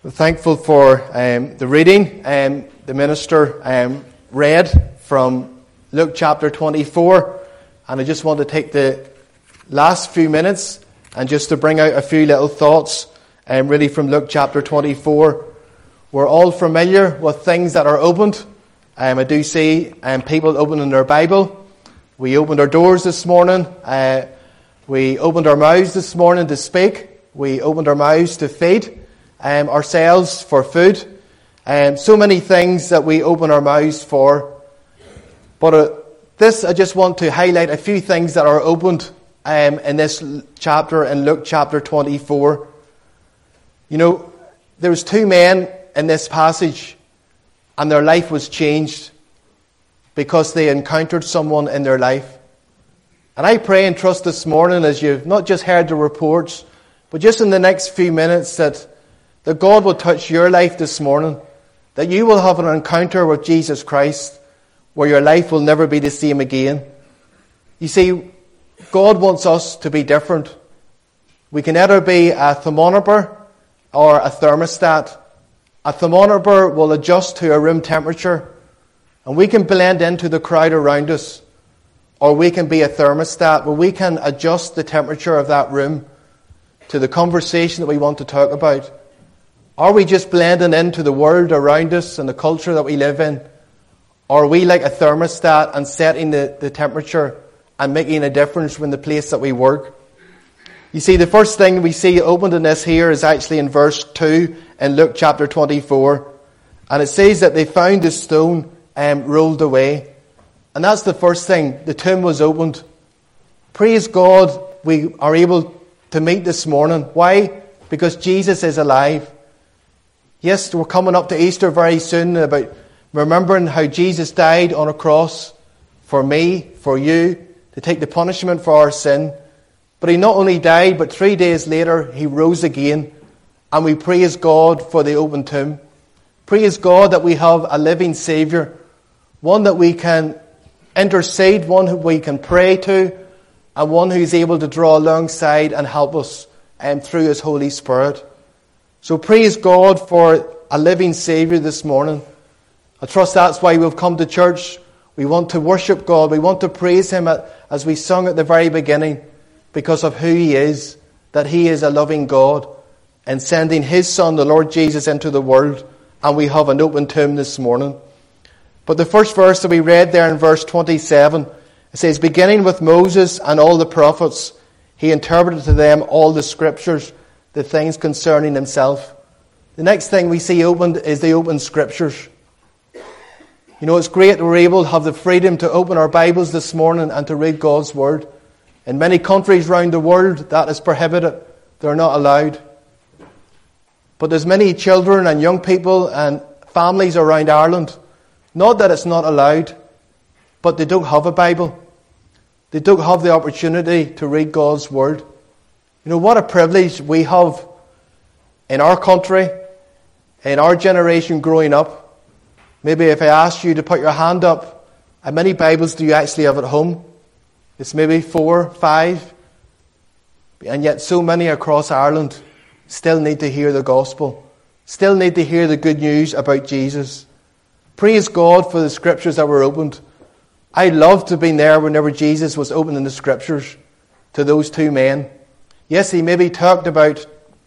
We're thankful for the reading the minister read from Luke chapter 24, and I just want to take the last few minutes and just to bring out a few little thoughts really from Luke chapter 24. We're all familiar with things that are opened. I do see people opening their Bible. We opened our doors this morning. We opened our mouths this morning to speak. We opened our mouths to feed ourselves for food. So many things that we open our mouths for. But I just want to highlight a few things that are opened in this chapter, in Luke chapter 24. You know, there was two men in this passage, and their life was changed because they encountered someone in their life. And I pray and trust this morning, as you've not just heard the reports, but just in the next few minutes, that God will touch your life this morning, that you will have an encounter with Jesus Christ where your life will never be the same again. You see, God wants us to be different. We can either be a thermometer or a thermostat. A thermometer will adjust to a room temperature, and we can blend into the crowd around us. Or we can be a thermostat where we can adjust the temperature of that room to the conversation that we want to talk about. Are we just blending into the world around us and the culture that we live in? Or are we like a thermostat and setting the temperature and making a difference in the place that we work? You see, the first thing we see opened in this here is actually in verse 2 in Luke chapter 24. And it says that they found the stone rolled away. And that's the first thing. The tomb was opened. Praise God, we are able to meet this morning. Why? Because Jesus is alive. Yes, we're coming up to Easter very soon, about remembering how Jesus died on a cross for me, for you, to take the punishment for our sin. But he not only died, but 3 days later he rose again. And we praise God for the open tomb. Praise God that we have a living Saviour, one that we can intercede, one who we can pray to, and one who is able to draw alongside and help us through his Holy Spirit. So praise God for a living Saviour this morning. I trust that's why we've come to church. We want to worship God. We want to praise him as we sung at the very beginning, because of who he is, that he is a loving God, and sending his Son, the Lord Jesus, into the world. And we have an open tomb this morning. But the first verse that we read there in verse 27, it says, beginning with Moses and all the prophets, he interpreted to them all the scriptures, the things concerning himself. The next thing we see opened is the open scriptures. You know, it's great that we're able to have the freedom to open our Bibles this morning and to read God's Word. In many countries around the world, that is prohibited. They're not allowed. But there's many children and young people and families around Ireland, not that it's not allowed, but they don't have a Bible. They don't have the opportunity to read God's Word. You know, what a privilege we have in our country, in our generation growing up. Maybe if I asked you to put your hand up, how many Bibles do you actually have at home? It's maybe 4, 5. And yet so many across Ireland still need to hear the gospel, still need to hear the good news about Jesus. Praise God for the scriptures that were opened. I loved to have been there whenever Jesus was opening the scriptures to those two men. Yes, he maybe talked about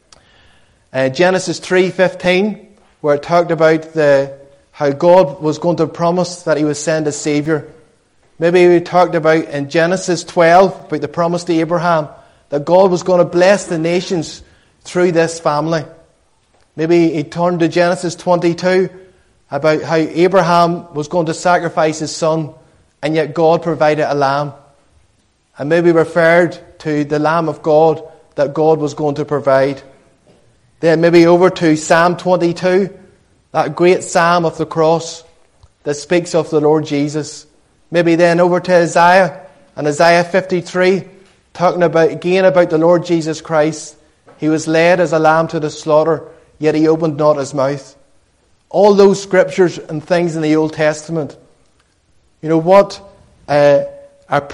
Genesis 3:15, where it talked about how God was going to promise that he would send a Saviour. Maybe we talked about in Genesis 12, about the promise to Abraham, that God was going to bless the nations through this family. Maybe he turned to Genesis 22, about how Abraham was going to sacrifice his son, and yet God provided a lamb. And maybe referred to the Lamb of God that God was going to provide. Then maybe over to Psalm 22, that great psalm of the cross that speaks of the Lord Jesus. Maybe then over to Isaiah, and Isaiah 53, talking about the Lord Jesus Christ. He was led as a lamb to the slaughter, yet he opened not his mouth. All those scriptures and things in the Old Testament. You know what a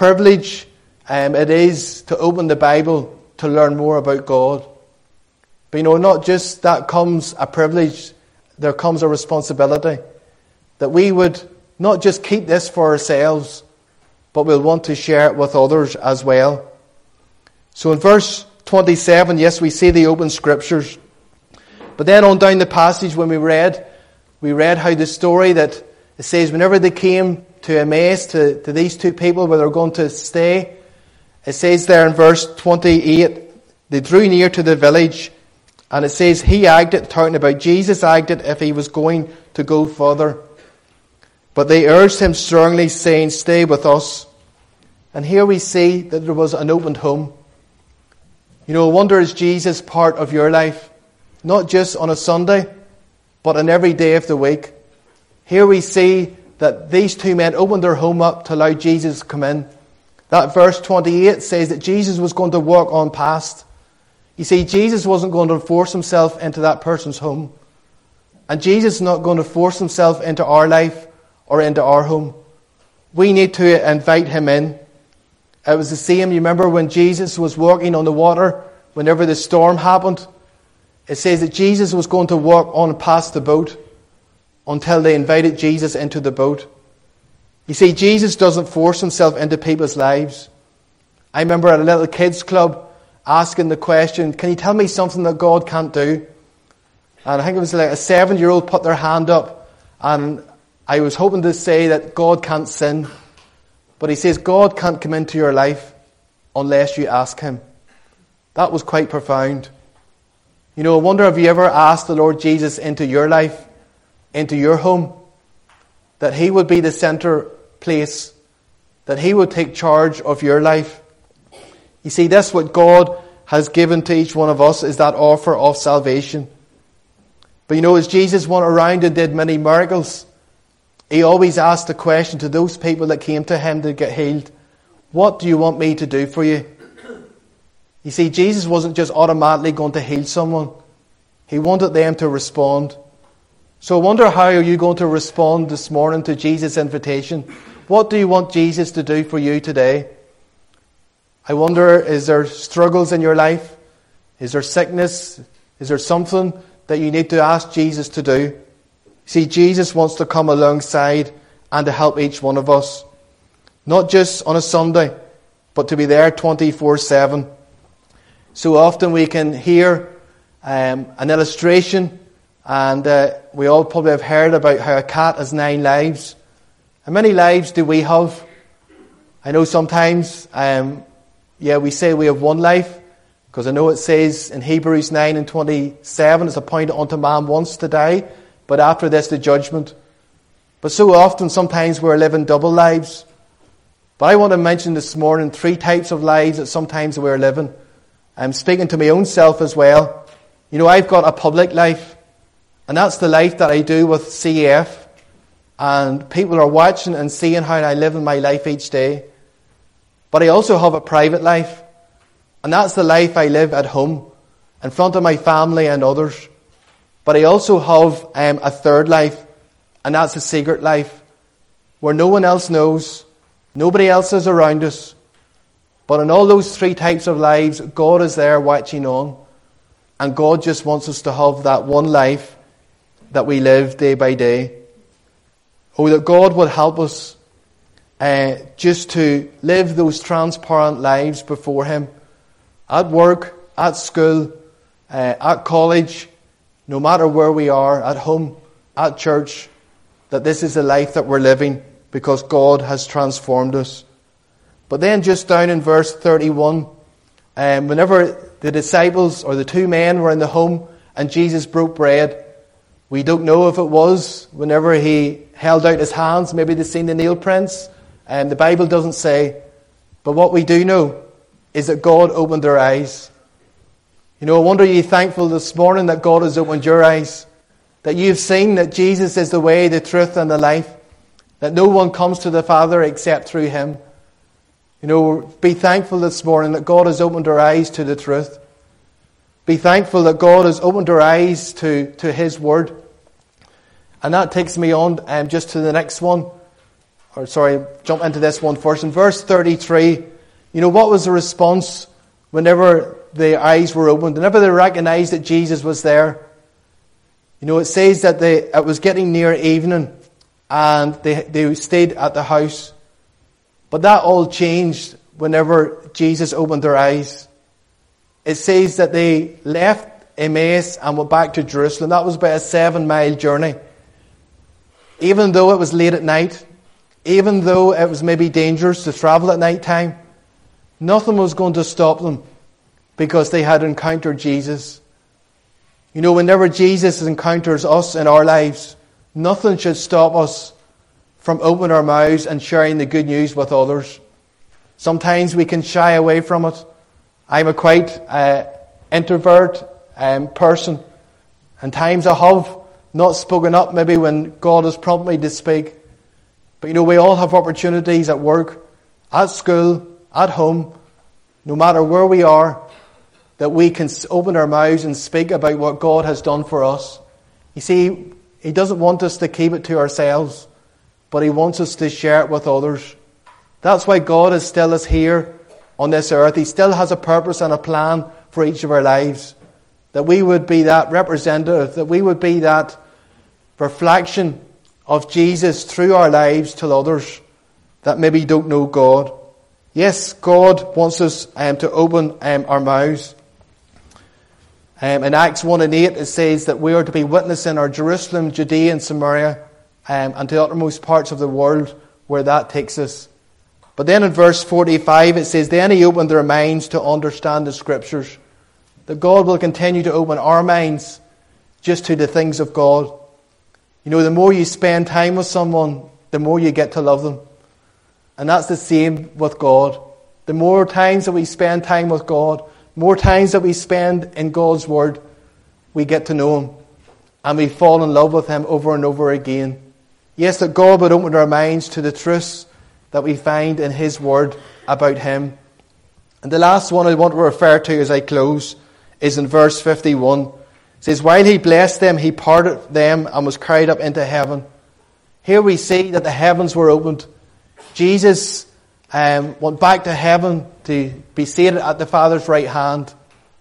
privilege it is to open the Bible to learn more about God. But not just that comes a privilege, there comes a responsibility. That we would not just keep this for ourselves, but we'll want to share it with others as well. So in verse 27, yes, we see the open scriptures. But then on down the passage when we read how the story that it says whenever they came to Emmaus, to these two people where they're going to stay, it says there in verse 28, they drew near to the village, and it says he egged it, talking about Jesus egged it if he was going to go further. But they urged him strongly, saying, stay with us. And here we see that there was an opened home. I wonder, is Jesus part of your life? Not just on a Sunday, but on every day of the week. Here we see that these two men opened their home up to allow Jesus to come in. That verse 28 says that Jesus was going to walk on past. You see, Jesus wasn't going to force himself into that person's home. And Jesus is not going to force himself into our life or into our home. We need to invite him in. It was the same, you remember when Jesus was walking on the water, whenever the storm happened, it says that Jesus was going to walk on past the boat until they invited Jesus into the boat. You see, Jesus doesn't force himself into people's lives. I remember at a little kids club asking the question, can you tell me something that God can't do? And I think it was like a 7-year-old put their hand up, and I was hoping to say that God can't sin. But he says God can't come into your life unless you ask him. That was quite profound. I wonder if you ever asked the Lord Jesus into your life, into your home, that he would be the center place, that he would take charge of your life. You see, that's what God has given to each one of us, is that offer of salvation. But as Jesus went around and did many miracles, he always asked the question to those people that came to him to get healed, what do you want me to do for you? You see, Jesus wasn't just automatically going to heal someone. He wanted them to respond. So I wonder, how are you going to respond this morning to Jesus' invitation? What do you want Jesus to do for you today? I wonder, is there struggles in your life? Is there sickness? Is there something that you need to ask Jesus to do? See, Jesus wants to come alongside and to help each one of us. Not just on a Sunday, but to be there 24/7. So often we can hear an illustration, and we all probably have heard about how a cat has 9 lives. How many lives do we have? I know sometimes, we say we have 1 life, because I know it says in Hebrews 9:27, it's appointed unto man once to die, but after this the judgment. But so often, sometimes we're living double lives. But I want to mention this morning 3 types of lives that sometimes we're living. I'm speaking to my own self as well. I've got a public life, and that's the life that I do with CF. And people are watching and seeing how I live in my life each day. But I also have a private life, and that's the life I live at home, in front of my family and others. But I also have a third life, and that's a secret life, where no one else knows, nobody else is around us. But in all those 3 types of lives, God is there watching on. And God just wants us to have that one life that we live day by day. Oh, that God would help us just to live those transparent lives before him. At work, at school, at college, no matter where we are, at home, at church, that this is the life that we're living because God has transformed us. But then just down in verse 31, whenever the disciples or the 2 men were in the home and Jesus broke bread, we don't know if it was whenever he held out his hands, maybe they'd seen the nail prints, and the Bible doesn't say. But what we do know is that God opened their eyes. I wonder, are you thankful this morning that God has opened your eyes? That you've seen that Jesus is the way, the truth and the life. That no one comes to the Father except through him. Be thankful this morning that God has opened our eyes to the truth. Be thankful that God has opened our eyes to his word. And that takes me on just to the next one. Jump into this one first. In verse 33, what was the response whenever their eyes were opened, whenever they recognized that Jesus was there, it says that it was getting near evening and they stayed at the house. But that all changed whenever Jesus opened their eyes. It says that they left Emmaus and went back to Jerusalem. That was about a 7-mile journey. Even though it was late at night, even though it was maybe dangerous to travel at night time, nothing was going to stop them because they had encountered Jesus. Whenever Jesus encounters us in our lives, nothing should stop us from opening our mouths and sharing the good news with others. Sometimes we can shy away from it. I'm a quite introvert person. And times I have not spoken up maybe when God has prompted me to speak. But we all have opportunities at work, at school, at home, no matter where we are, that we can open our mouths and speak about what God has done for us. You see, He doesn't want us to keep it to ourselves, but He wants us to share it with others. That's why God is still here on this earth. He still has a purpose and a plan for each of our lives. That we would be that representative, that we would be that reflection of Jesus through our lives to others that maybe don't know God. Yes, God wants us to open our mouths. In Acts 1:8 it says that we are to be witnessing our Jerusalem, Judea and Samaria and to the uttermost parts of the world where that takes us. But then in verse 45 it says, then He opened their minds to understand the Scriptures. That God will continue to open our minds just to the things of God. The more you spend time with someone, the more you get to love them. And that's the same with God. The more times that we spend time with God, more times that we spend in God's Word, we get to know Him. And we fall in love with Him over and over again. Yes, that God would open our minds to the truths that we find in His Word about Him. And the last one I want to refer to as I close is in verse 51. It says, while He blessed them, He parted them and was carried up into heaven. Here we see that the heavens were opened. Jesus went back to heaven to be seated at the Father's right hand.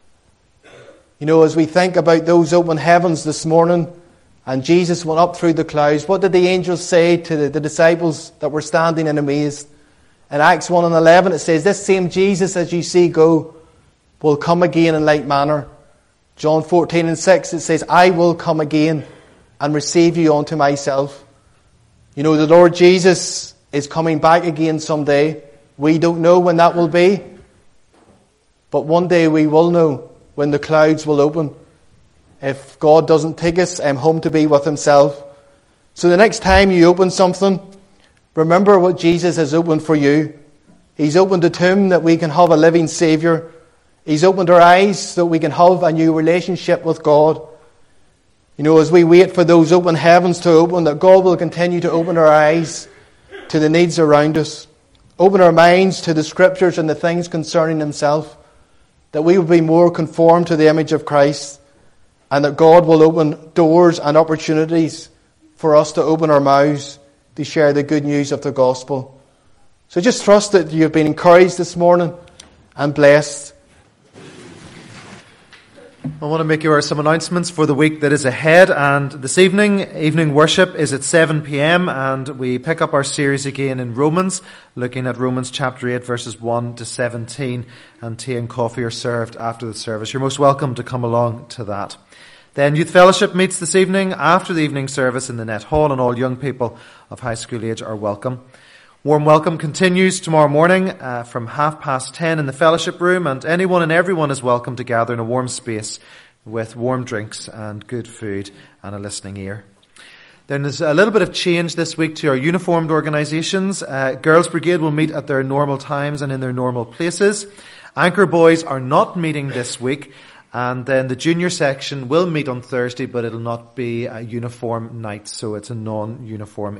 As we think about those open heavens this morning, and Jesus went up through the clouds, what did the angels say to the disciples that were standing in amaze? In Acts 1:11 it says, this same Jesus as you see go will come again in like manner. John 14:6 it says, I will come again and receive you unto myself. The Lord Jesus is coming back again someday. We don't know when that will be. But one day we will know when the clouds will open. If God doesn't take us home to be with Himself. So the next time you open something, remember what Jesus has opened for you. He's opened a tomb that we can have a living Saviour. He's opened our eyes so we can have a new relationship with God. As we wait for those open heavens to open, that God will continue to open our eyes to the needs around us. Open our minds to the Scriptures and the things concerning Himself. That we will be more conformed to the image of Christ. And that God will open doors and opportunities for us to open our mouths to share the good news of the gospel. So just trust that you've been encouraged this morning and blessed. I want to make you aware of some announcements for the week that is ahead. And this evening worship is at 7 p.m. and we pick up our series again in Romans, looking at Romans chapter 8 verses 1 to 17. And tea and coffee are served after the service. You're most welcome to come along to that. Then Youth Fellowship meets this evening after the evening service in the Net Hall, and all young people of high school age are welcome. Warm welcome continues tomorrow morning from 10:30 in the fellowship room, and anyone and everyone is welcome to gather in a warm space with warm drinks and good food and a listening ear. Then there's a little bit of change this week to our uniformed organisations. Girls Brigade will meet at their normal times and in their normal places. Anchor Boys are not meeting this week. And then the junior section will meet on Thursday, but it'll not be a uniform night, so it's a non-uniform